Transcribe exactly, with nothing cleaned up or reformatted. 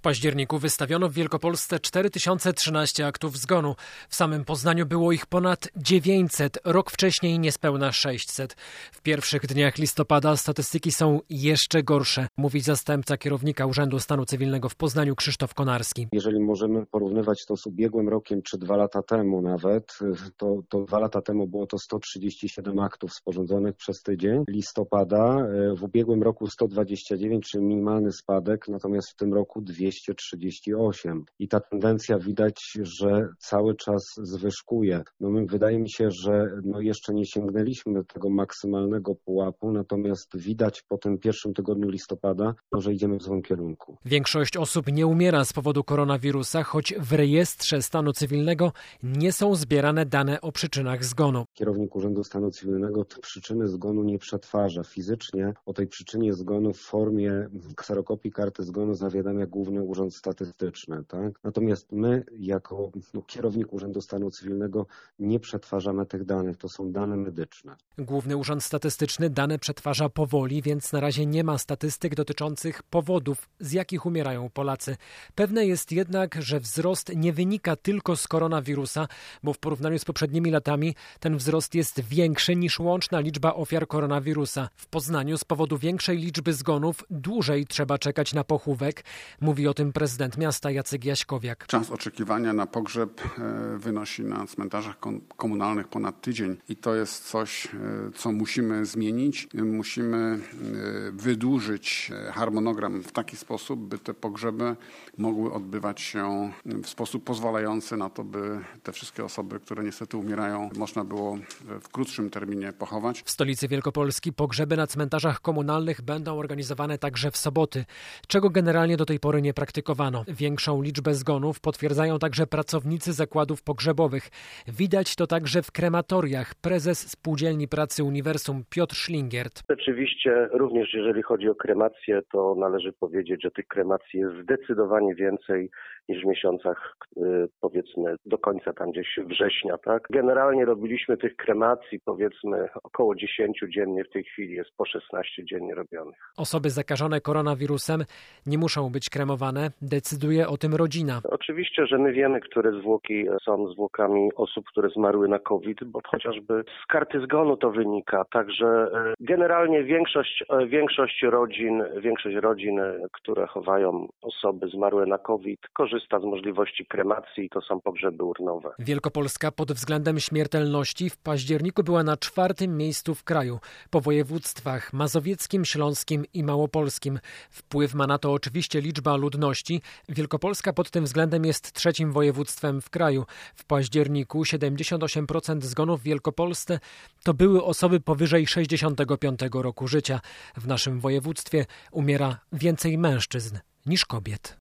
październiku wystawiono w Wielkopolsce cztery tysiące trzynaście aktów zgonu. W samym Poznaniu było ich ponad dziewięćset, rok wcześniej niespełna sześćset. W pierwszych dniach listopada statystyki są jeszcze gorsze, mówi zastępca kierownika Urzędu Stanu Cywilnego w Poznaniu Krzysztof Konarski. Jeżeli możemy porównywać to z ubiegłym rokiem, czy dwa lata temu nawet, to, to dwa lata temu było to sto trzydzieści siedem aktów sporządzonych przez tydzień listopada. W ubiegłym roku sto dwadzieścia dziewięć, czyli minimalny spadek, natomiast w tym roku dwieście trzydzieści osiem. I ta tendencja widać, że cały czas zwyżkuje. No my, wydaje mi się, że no jeszcze nie sięgnęliśmy tego maksymalnego pułapu, natomiast widać po tym pierwszym tygodniu listopada, no, że idziemy w złym kierunku. Większość osób nie umiera z powodu koronawirusa, choć w rejestrze stanu cywilnego nie są zbierane dane o przyczynach zgonu. Kierownik Urzędu Stanu Cywilnego te przyczyny zgonu nie przetwarza. Fizycznie o tej przyczynie zgonu w formie kserokopii karty zgonu zawiadamia Główny Urząd Statystyczny. Tak? Natomiast my jako no, kierownik Urzędu Stanu Cywilnego nie przetwarzamy tych danych. To są dane medyczne. Główny Urząd Statystyczny dane przetwarza powoli, więc na razie nie ma statystyk dotyczących powodów, z jakich umierają Polacy. Pewne jest jednak, że wzrost nie wynika tylko z koronawirusa, bo w porównaniu z poprzednimi latami ten wzrost jest większy niż łączna liczba ofiar koronawirusa. W Poznaniu z powodu większej liczby zgonów dłużej trzeba czekać na pochówek. Mówi o tym prezydent miasta Jacek Jaśkowiak. Czas oczekiwania na pogrzeb wynosi na cmentarzach komunalnych ponad tydzień i to jest coś, co musimy zmienić. Musimy wydłużyć harmonogram w taki sposób, by te pogrzeby mogły odbywać się w sposób pozwalający na to, by te wszystkie osoby, które niestety umierają, można było w krótszym terminie pochować. W stolicy Wielkopolski pogrzeby na cmentarzach komunalnych będą organizowane także w soboty, czego generalnie do tej pory nie praktykowano. Większą liczbę zgonów potwierdzają także pracownicy zakładów pogrzebowych. Widać to także w krematoriach. Prezes Spółdzielni Pracy Uniwersum Piotr Szlingiert. Rzeczywiście, również jeżeli chodzi o kremację, to należy powiedzieć, że tych kremacji jest zdecydowanie więcej niż w miesiącach, powiedzmy, do końca tam gdzieś września, tak? Generalnie robiliśmy tych kremacji, powiedzmy, około dziesięć dziennie, w tej chwili jest po szesnaście dziennie robionych. Osoby zakażone koronawirusem nie muszą być kremowane, decyduje o tym rodzina. Oczywiście, że my wiemy, które zwłoki są zwłokami osób, które zmarły na COVID, bo chociażby z karty zgonu to wynika, także generalnie większość, większość rodzin, większość rodzin, które chowają osoby zmarłe na COVID, korzysta z możliwości kremacji, to są pogrzeby urnowe. Wielkopolska pod względem śmiertelności w październiku była na czwartym miejscu w kraju, po województwach mazowieckim, śląskim i małopolskim. Wpływ ma na to oczywiście liczba ludności. Wielkopolska pod tym względem jest trzecim województwem w kraju. W październiku siedemdziesiąt osiem procent zgonów w Wielkopolsce to były osoby powyżej sześćdziesiątego piątego roku życia. W naszym województwie umiera więcej mężczyzn niż kobiet.